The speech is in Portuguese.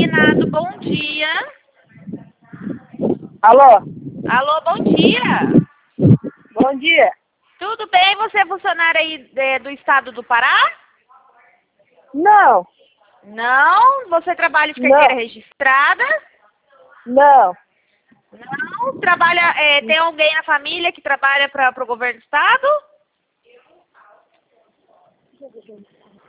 Reginaldo, bom dia. Alô? Alô, bom dia. Bom dia. Tudo bem? Você é funcionário aí do estado do Pará? Não, Não? Você trabalha de carteira Não. registrada? não, Não? Trabalha, tem alguém na família que trabalha para o governo do estado?